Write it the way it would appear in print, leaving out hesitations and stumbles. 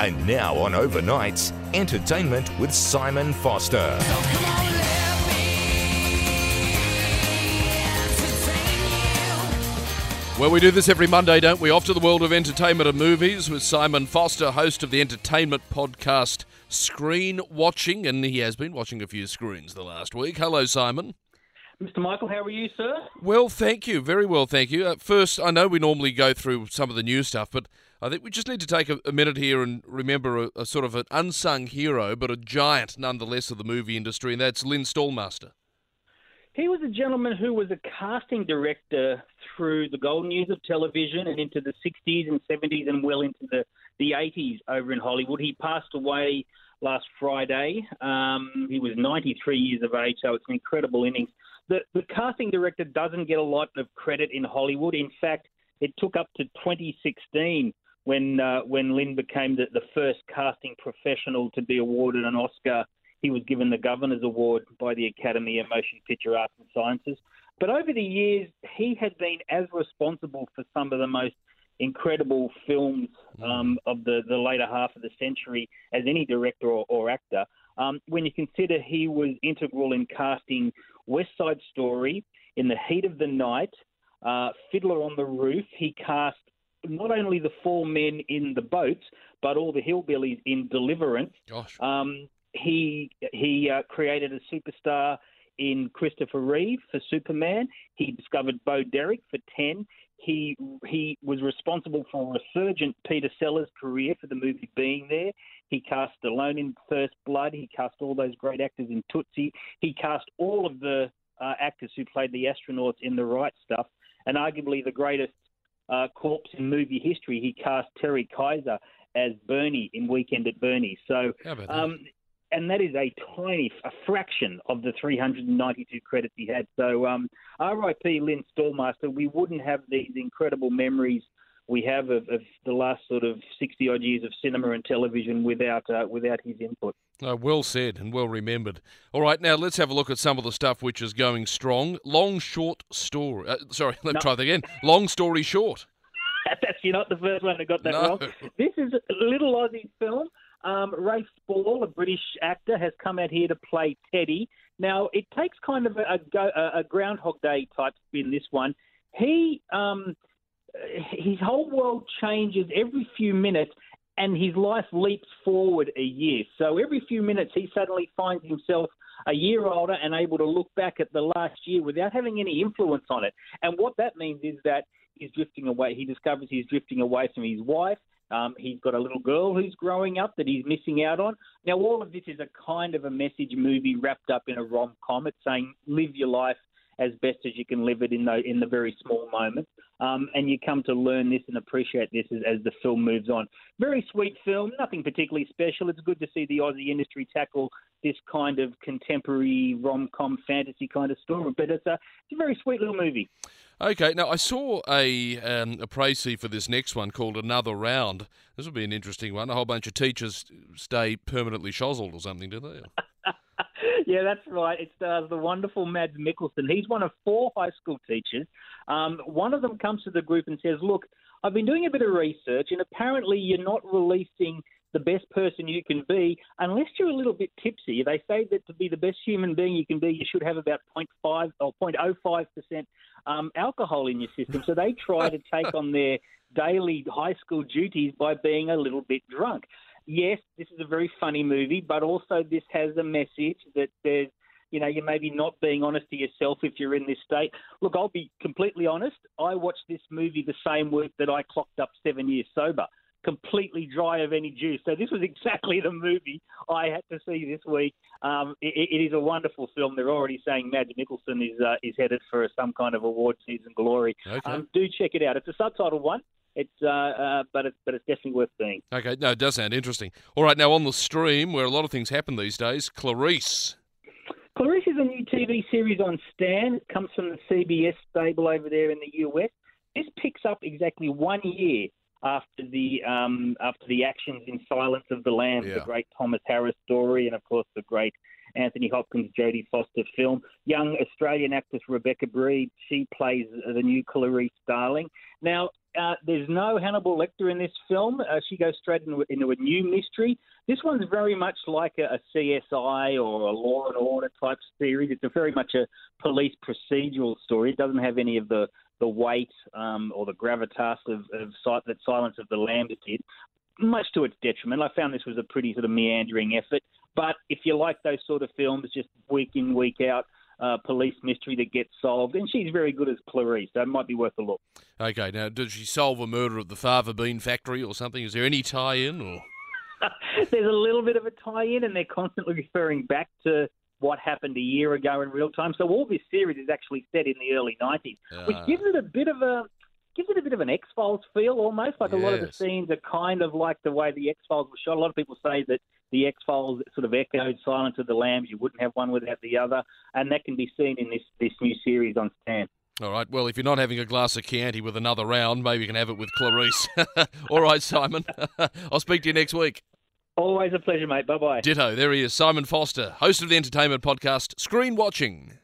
And now on Overnights, entertainment with Simon Foster. So come on, let me entertain you. Well, we do this every Monday, don't we? Off to the world of entertainment and movies with Simon Foster, host of the entertainment podcast Screen Watching, and he has been watching a few screens the last week. Hello, Simon. Mr. Michael, how are you, sir? Well, thank you. Very well, thank you. First, I know we normally go through some of the new stuff, but I think we just need to take a minute here and remember a sort of an unsung hero, but a giant nonetheless of the movie industry, and that's Lynn Stallmaster. He was a gentleman who was a casting director through the golden years of television and into the 60s and 70s and well into the 80s over in Hollywood. He passed away last Friday. He was 93 years of age, so it's an incredible innings. The casting director doesn't get a lot of credit in Hollywood. In fact, it took up to 2016 when Lynn became the first casting professional to be awarded an Oscar. He was given the Governor's Award by the Academy of Motion Picture Arts and Sciences. But over the years, he had been as responsible for some of the most incredible films of the later half of the century as any director or actor. When you consider he was integral in casting West Side Story, In the Heat of the Night, Fiddler on the Roof. He cast not only the four men in the boats, but all the hillbillies in Deliverance. Gosh. He created a superstar in Christopher Reeve for Superman. He discovered Bo Derek for 10. He was responsible for a resurgent Peter Sellers' career for the movie Being There. He cast Stallone in First Blood. He cast all those great actors in Tootsie. He cast all of the actors who played the astronauts in The Right Stuff. And arguably the greatest corpse in movie history, he cast Terry Kaiser as Bernie in Weekend at Bernie's. So, and that is a fraction of the 392 credits he had. So, R.I.P. Lynn Stallmaster. We wouldn't have these incredible memories we have of the last sort of 60-odd years of cinema and television without his input. Well said and well remembered. All right, now let's have a look at some of the stuff which is going strong. Long Story Short. That's you're not the first one that got that wrong. This is a little Aussie film. Rafe Spall, a British actor, has come out here to play Teddy. Now, it takes kind of a Groundhog Day type spin, this one. His whole world changes every few minutes, and his life leaps forward a year. So every few minutes, he suddenly finds himself a year older and able to look back at the last year without having any influence on it. And what that means is that he's drifting away. He discovers he's drifting away from his wife. He's got a little girl who's growing up that he's missing out on. Now, all of this is a kind of a message movie wrapped up in a rom-com. It's saying live your life as best as you can live it in the very small moments. And you come to learn this and appreciate this as the film moves on. Very sweet film, nothing particularly special. It's good to see the Aussie industry tackle this kind of contemporary rom-com fantasy kind of story. But it's a very sweet little movie. Okay, now I saw a précis for this next one called Another Round. This will be an interesting one. A whole bunch of teachers stay permanently shozzled or something, do they? Yeah, that's right. It stars the wonderful Mads Mikkelsen. He's one of 4 high school teachers. One of them comes to the group and says, look, I've been doing a bit of research, and apparently you're not releasing the best person you can be unless you're a little bit tipsy. They say that to be the best human being you can be, you should have about 0.5 or 0.05% alcohol in your system. So they try to take on their daily high school duties by being a little bit drunk. Yes, this is a very funny movie, but also this has a message that there's, you're maybe not being honest to yourself if you're in this state. Look, I'll be completely honest. I watched this movie the same week that I clocked up 7 years sober, completely dry of any juice. So this was exactly the movie I had to see this week. It is a wonderful film. They're already saying Mads Mikkelsen is headed for some kind of award season glory. Okay. Do check it out. It's a subtitled one. But it's definitely worth seeing. Okay, no, it does sound interesting. All right, now on the stream, where a lot of things happen these days, Clarice. Clarice is a new TV series on Stan. It comes from the CBS stable over there in the US. This picks up exactly 1 year after the actions in Silence of the Lambs, the great Thomas Harris story, and of course the great Anthony Hopkins, Jodie Foster film. Young Australian actress Rebecca Breed, she plays the new Clarice Starling. Now, there's no Hannibal Lecter in this film. She goes straight into a new mystery. This one's very much like a CSI or a Law and Order type series. It's very much a police procedural story. It doesn't have any of the weight or the gravitas that Silence of the Lambs did, much to its detriment. I found this was a pretty sort of meandering effort. But if you like those sort of films, just week in, week out, police mystery that gets solved, and she's very good as Clarice, so it might be worth a look. Okay, now, did she solve a murder at the Fava Bean factory or something? Is there any tie-in? Or There's a little bit of a tie-in, and they're constantly referring back to what happened a year ago in real time. So all this series is actually set in the early 90s, which gives it a bit of an X-Files feel almost. Like a lot of the scenes are kind of like the way the X-Files were shot. A lot of people say that the X-Files sort of echoed Silence of the Lambs. You wouldn't have one without the other. And that can be seen in this new series on Stan. All right, well, if you're not having a glass of Chianti with another round, maybe you can have it with Clarice. All right, Simon. I'll speak to you next week. Always a pleasure, mate. Bye-bye. Ditto. There he is, Simon Foster, host of the entertainment podcast Screen Watching.